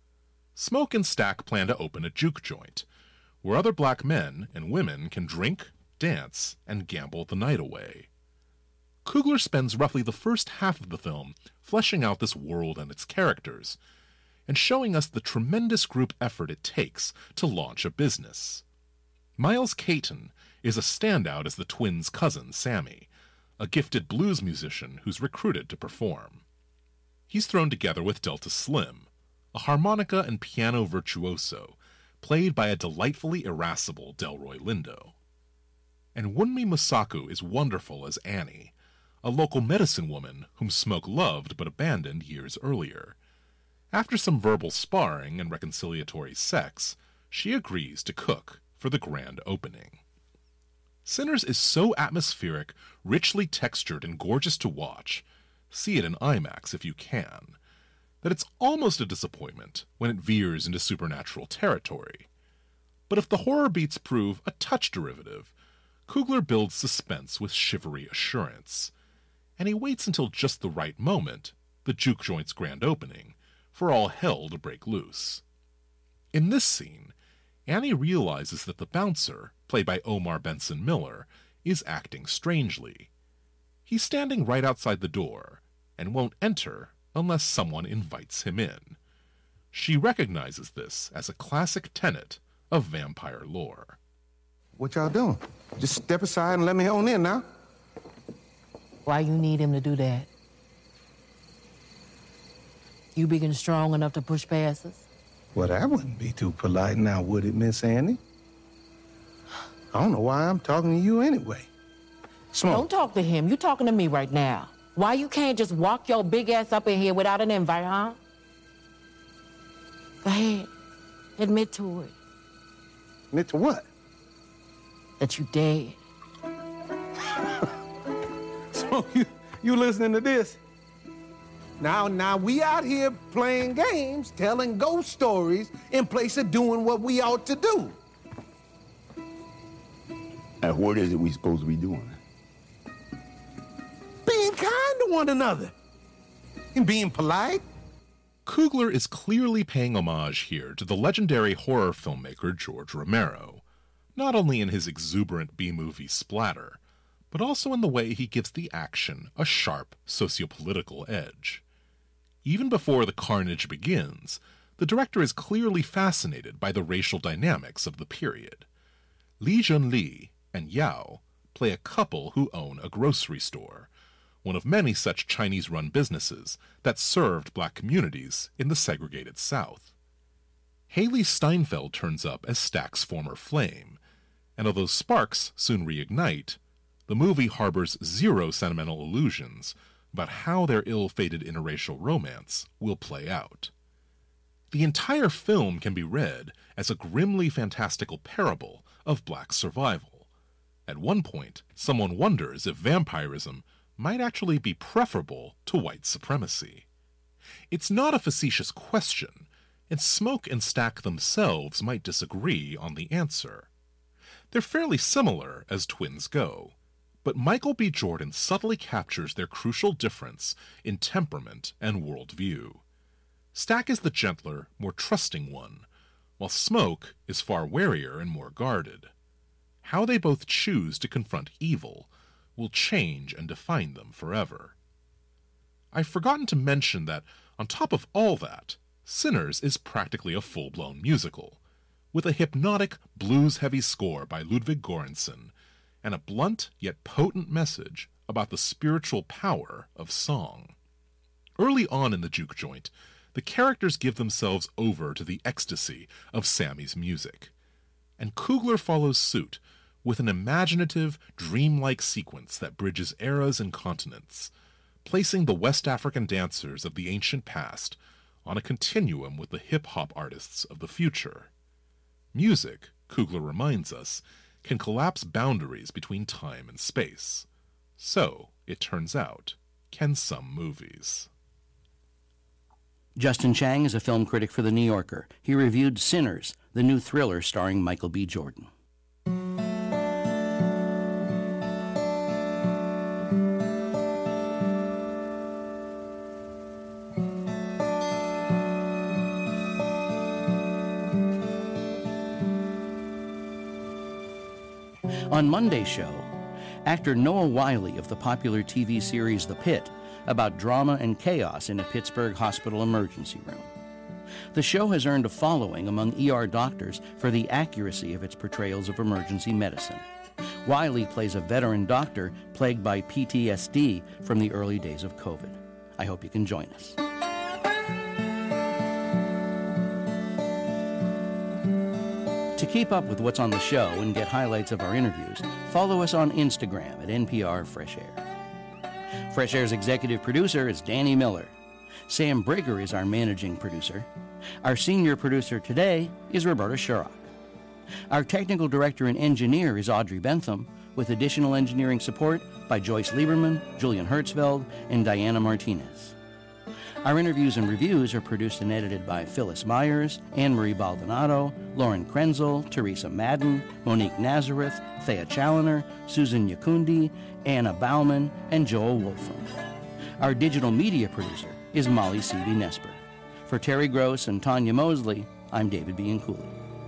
Smoke and Stack plan to open a juke joint, where other black men and women can drink, dance, and gamble the night away. Coogler spends roughly the first half of the film fleshing out this world and its characters, and showing us the tremendous group effort it takes to launch a business. Miles Caton is a standout as the twins' cousin, Sammy, a gifted blues musician who's recruited to perform. He's thrown together with Delta Slim, a harmonica and piano virtuoso, played by a delightfully irascible Delroy Lindo. And Wunmi Mosaku is wonderful as Annie, a local medicine woman whom Smoke loved but abandoned years earlier. After some verbal sparring and reconciliatory sex, she agrees to cook for the grand opening. Sinners is so atmospheric, richly textured, and gorgeous to watch, see it in IMAX if you can, that it's almost a disappointment when it veers into supernatural territory. But if the horror beats prove a touch derivative, Coogler builds suspense with shivery assurance, and he waits until just the right moment, the juke joint's grand opening, for all hell to break loose. In this scene, Annie realizes that the bouncer, played by Omar Benson Miller, is acting strangely. He's standing right outside the door, and won't enter unless someone invites him in. She recognizes this as a classic tenet of vampire lore. What y'all doing? Just step aside and let me on in now. Why you need him to do that? You big and strong enough to push past us? Well, that wouldn't be too polite now, would it, Miss Annie? I don't know why I'm talking to you anyway. Smoke. Don't talk to him. You talking to me right now. Why you can't just walk your big ass up in here without an invite, huh? Go ahead. Admit to it. Admit to what? That you dead. So you, you listening to this? Now, now we out here playing games, telling ghost stories in place of doing what we ought to do. And what is it we supposed to be doing? Being kind to one another. And being polite. Coogler is clearly paying homage here to the legendary horror filmmaker George Romero, not only in his exuberant B-movie splatter, but also in the way he gives the action a sharp sociopolitical edge. Even before the carnage begins, the director is clearly fascinated by the racial dynamics of the period. Li Junli and Yao play a couple who own a grocery store, one of many such Chinese-run businesses that served black communities in the segregated South. Haley Steinfeld turns up as Stack's former flame, and although sparks soon reignite, the movie harbors zero sentimental illusions about how their ill-fated interracial romance will play out. The entire film can be read as a grimly fantastical parable of black survival. At one point, someone wonders if vampirism might actually be preferable to white supremacy. It's not a facetious question, and Smoke and Stack themselves might disagree on the answer. They're fairly similar as twins go, but Michael B. Jordan subtly captures their crucial difference in temperament and worldview. Stack is the gentler, more trusting one, while Smoke is far warier and more guarded. How they both choose to confront evil will change and define them forever. I've forgotten to mention that, on top of all that, Sinners is practically a full-blown musical, with a hypnotic, blues-heavy score by Ludwig Göransson, and a blunt yet potent message about the spiritual power of song. Early on in the juke joint, the characters give themselves over to the ecstasy of Sammy's music, and Coogler follows suit with an imaginative, dreamlike sequence that bridges eras and continents, placing the West African dancers of the ancient past on a continuum with the hip-hop artists of the future. Music, Coogler reminds us, can collapse boundaries between time and space. So, it turns out, can some movies. Justin Chang is a film critic for The New Yorker. He reviewed Sinners, the new thriller starring Michael B. Jordan. On Monday's show, actor Noah Wiley of the popular T V series The Pit about drama and chaos in a Pittsburgh hospital emergency room. The show has earned a following among E R doctors for the accuracy of its portrayals of emergency medicine. Wiley plays a veteran doctor plagued by P T S D from the early days of COVID. I hope you can join us. To keep up with what's on the show and get highlights of our interviews, follow us on Instagram at N P R Fresh Air. Fresh Air's executive producer is Danny Miller. Sam Brigger is our managing producer. Our senior producer today is Roberta Sherrock. Our technical director and engineer is Audrey Bentham, with additional engineering support by Joyce Lieberman, Julian Hertzfeld, and Diana Martinez. Our interviews and reviews are produced and edited by Phyllis Myers, Anne-Marie Baldonado, Lauren Krenzel, Teresa Madden, Monique Nazareth, Thea Challoner, Susan Yakundi, Anna Bauman, and Joel Wolfram. Our digital media producer is Molly C B. Nesper. For Terry Gross and Tanya Mosley, I'm David Bianculli.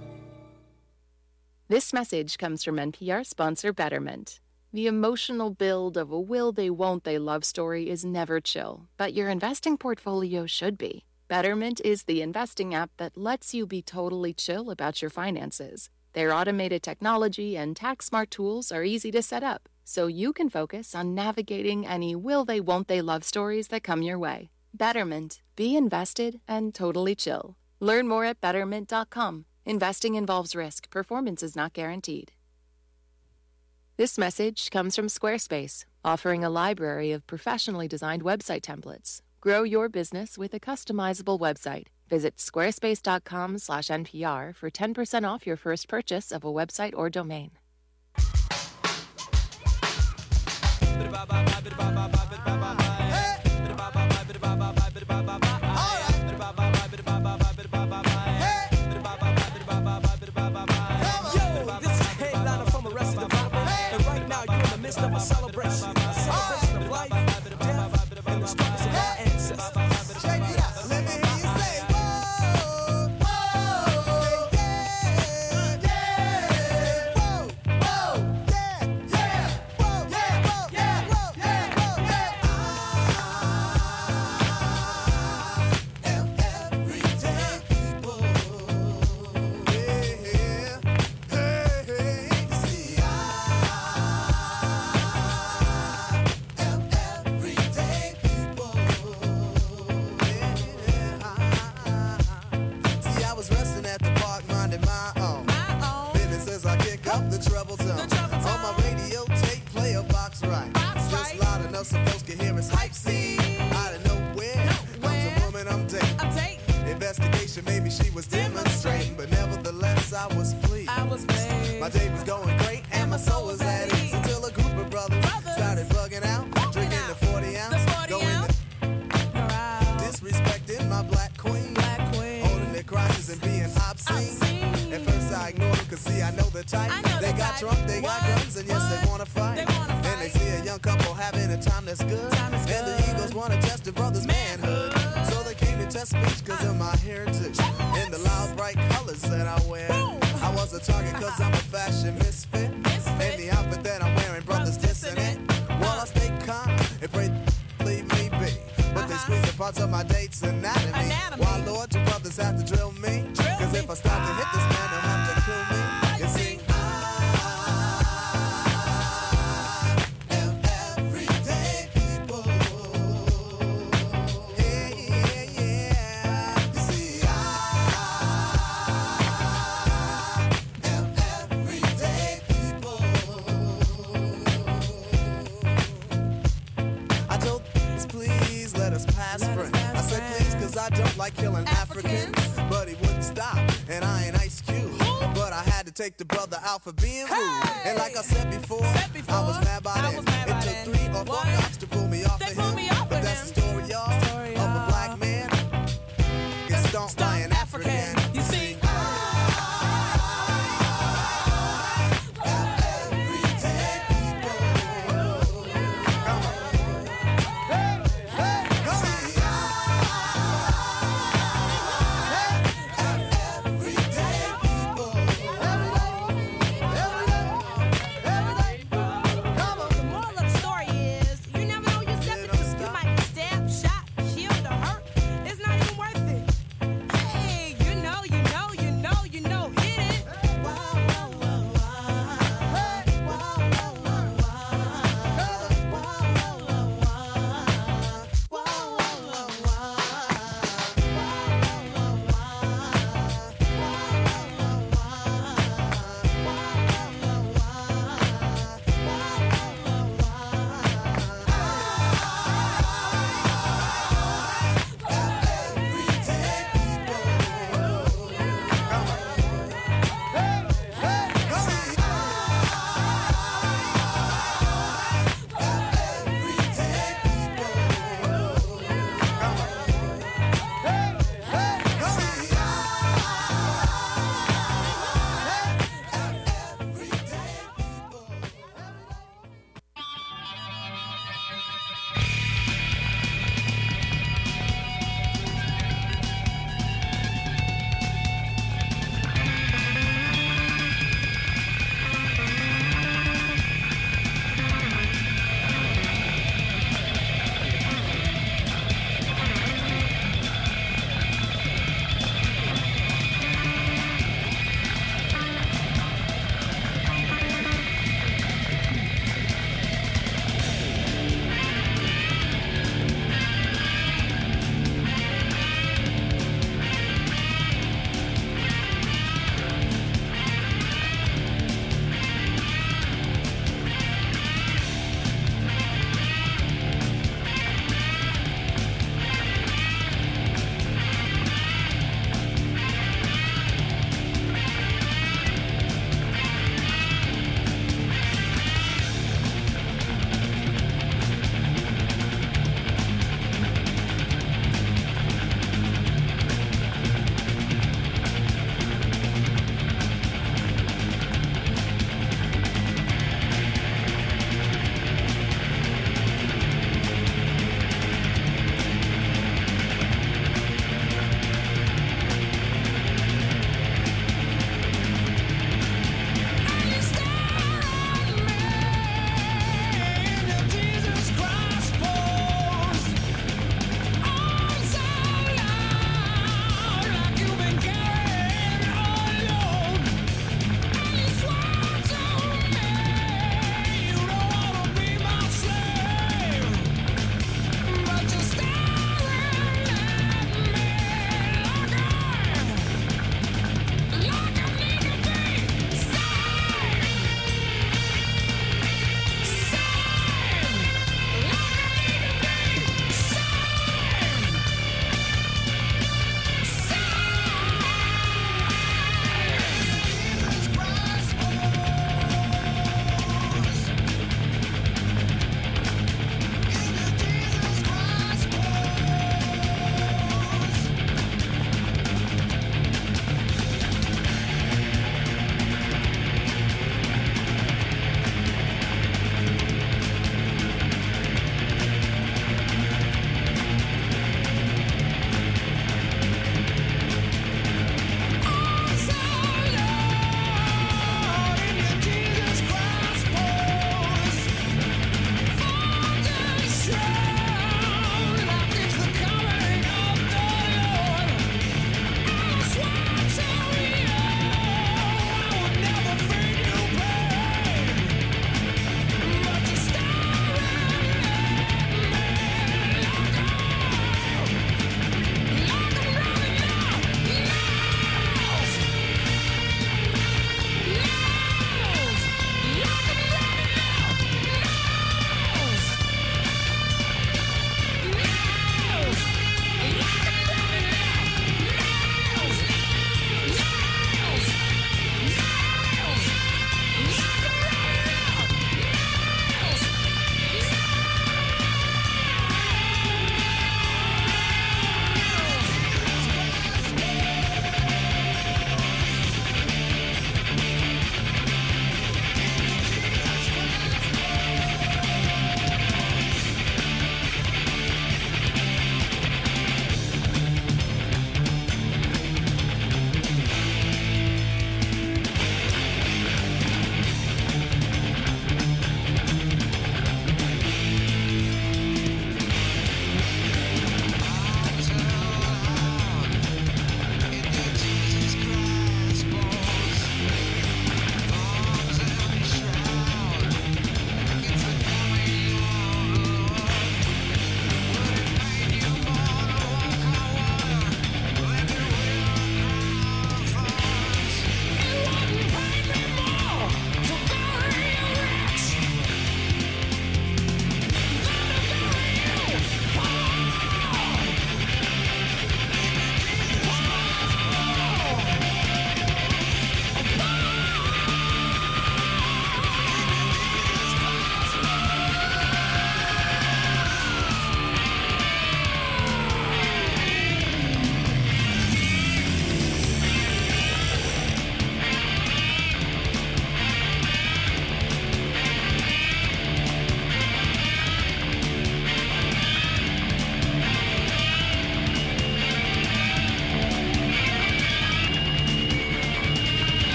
This message comes from N P R sponsor Betterment. The emotional build of a will they won't they love story is never chill, but your investing portfolio should be. Betterment is the investing app that lets you be totally chill about your finances. Their automated technology and tax-smart tools are easy to set up, so you can focus on navigating any will-they-won't-they love stories that come your way. Betterment. Be invested and totally chill. Learn more at betterment dot com. Investing involves risk. Performance is not guaranteed. This message comes from Squarespace, offering a library of professionally designed website templates. Grow your business with a customizable website. Visit squarespace dot com slash N P R for ten percent off your first purchase of a website or domain. Of a celebration, a celebration of life, death, and the struggles of our ancestors. Check it out. Let me hear you say, whoa, whoa, yeah, yeah, whoa, whoa, yeah, yeah, whoa, yeah, whoa, yeah, whoa, yeah, whoa, yeah. I am everyday people. Yeah, hey, hey, see, I. Up the treble tone. On my radio tape, play a box right. Box just right. Loud enough so folks can hear us hype scene. Out of nowhere, nowhere comes a woman I'm dating. I'm dating. Investigation, maybe she was demonstrating, but nevertheless I was pleased. I was pleased. My day was going great and my soul was at ease until a group of brothers, brothers. started bugging out, bugging drinking out. the forty ounce, the forty going ounce. The disrespecting my black queen, black queen, holding their crotches and being obscene. obscene. At first I ignored them, cause see I know the type. Know they the got type. drunk, they what? got guns, and yes what? they wanna fight. They wanna fight. And they see a young couple having a time that's good. Time and good. the Eagles wanna test the brother's manhood. manhood. So they came to test speech cause uh. of my heritage. And the loud bright colors that I wear. Boom. I was a target cause I'm a fashion misfit. misfit. And the outfit that I'm wearing, brothers dissing it. While I stay calm and pray leave me be. But uh-huh. they squeeze the parts of my date's anatomy. anatomy. Why, Lord, you brothers have to drill me? Drill Cause me. if I stop to hit this man, they'll have to kill me. You see, I am everyday people. Yeah, yeah, yeah. You see, I am everyday people. I told us, please let us pass friends. I said, please, cause I don't like killing Africans. Africans. But he wouldn't stop, and I ain't Ice Cube. But I had to take the brother out for being rude. Hey! And like I said before, said before I was mad by then. It took